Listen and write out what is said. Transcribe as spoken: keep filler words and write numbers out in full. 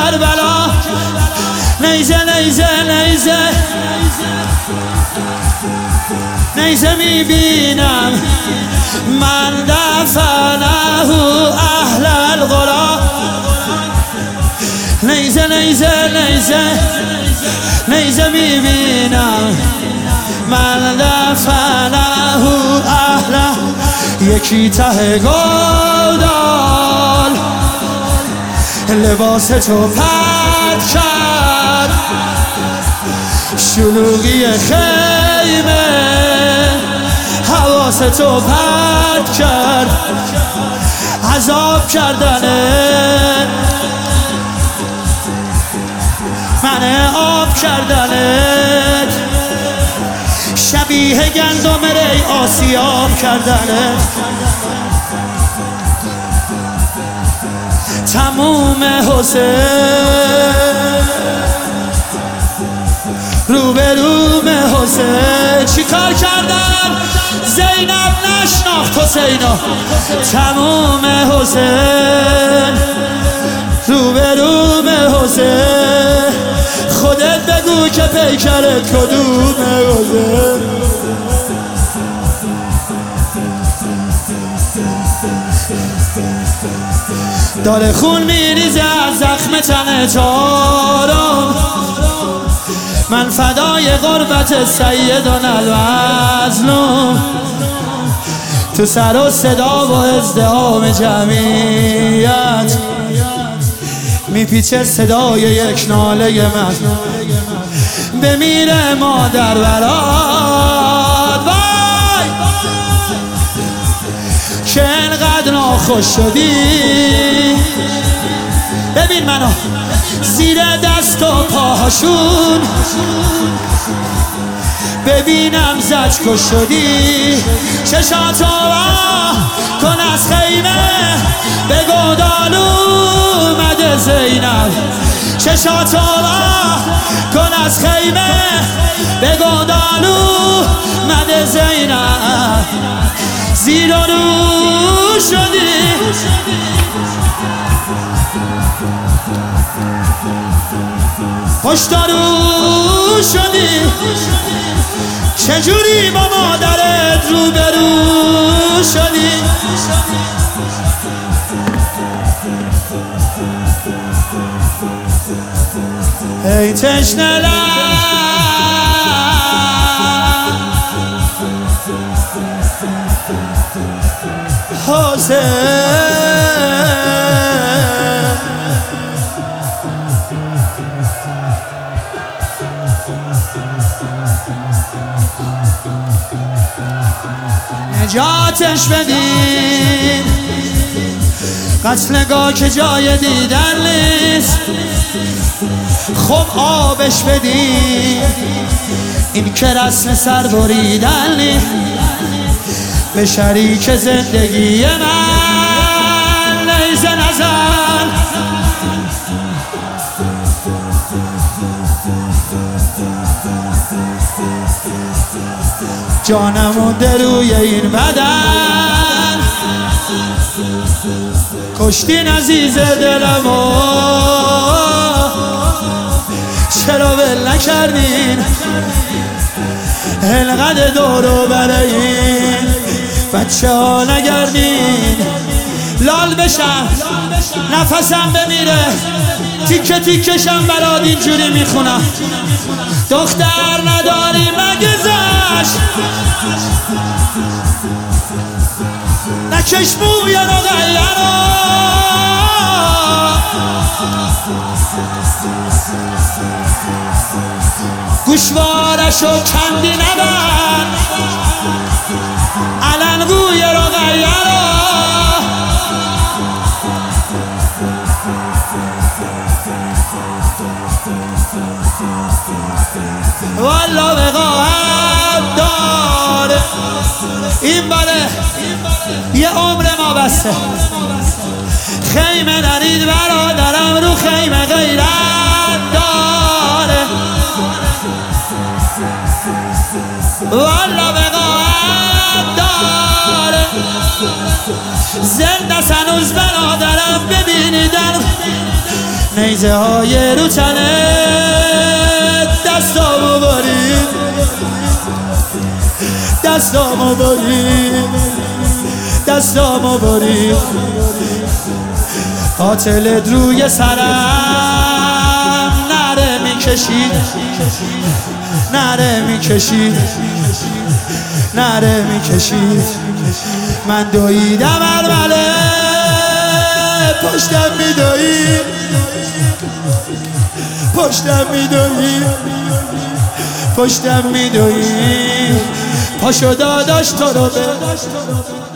کربلا. نیزه نیزه نیزه نیزه میبینم من دفنه اهل القرى. نیزه نیزه نیزه نیزه میبینم من دفنه اهل. یکی ته گودال لباس تو پرد کرد، شلوغی خیمه حواس تو پرد کرد. عذاب کردنه من آب کردنت، شبیه گندم ری آسیاب کردنت. تموم حسین رو به رو به حسین چی کار کردن؟ زینب نشناخت حسینو. تموم حسین رو به رو به حسین. خودت بگو که پیکرت کدومه حسین. داره خون میریزه از زخم تن تارم. من فدای غربت سیدنا المظلوم. تو سر و صدا و ازدحام جمعیت میپیچه صدای یک ناله من. بمیره مادر برات وای که انقدر ناخوش شدی. ببین منو زیر دست و پاهاشون، ببینم زجکش شدی. چشاتو کن از خیمه بگو دال اومده زینب. چشاتو کن از خیمه بگو دال اومده زینب. زیر و رو شدی پشت رو شدی. چجوری با مادرت رو به رو شدی؟ ای تشنه لب حسین. نجاتش بدین، قتل نگاه که جای دیدن نیست. خب آبش بدین، این که رسم سر بریدن نیست. به شریک زندگی من نیزه نزن. جانم مونده روی این بدن، کشتین عزیز دلمو. چرا ول نکردین انقدر دورو برای این بچه ها نگردین؟ لال بشم نفسم بمیره، تیکه تیکشم برات اینجوری میخونم. دختر نداری مگه زش؟ نکش موی رقیه رو، گوشوارشو کندی نبن، علن گوی رقیه رو. والا وقاحت داره این بره، یه عمر ما بسته. خیمه نرید برادرم، رو خیمه غیرت داره. والا وقاحت داره، زنده هنوز برادرم ببینیدن. نیزه نیزه های رو تنه دستامو برید دستامو برید دستامو برید قاتلت روی سرم نره میکشید نره میکشید نره میکشید من دویدم ارمله پشتم میدوید پشتم میدوید پشتم میدوید پاشو داداش تو رو به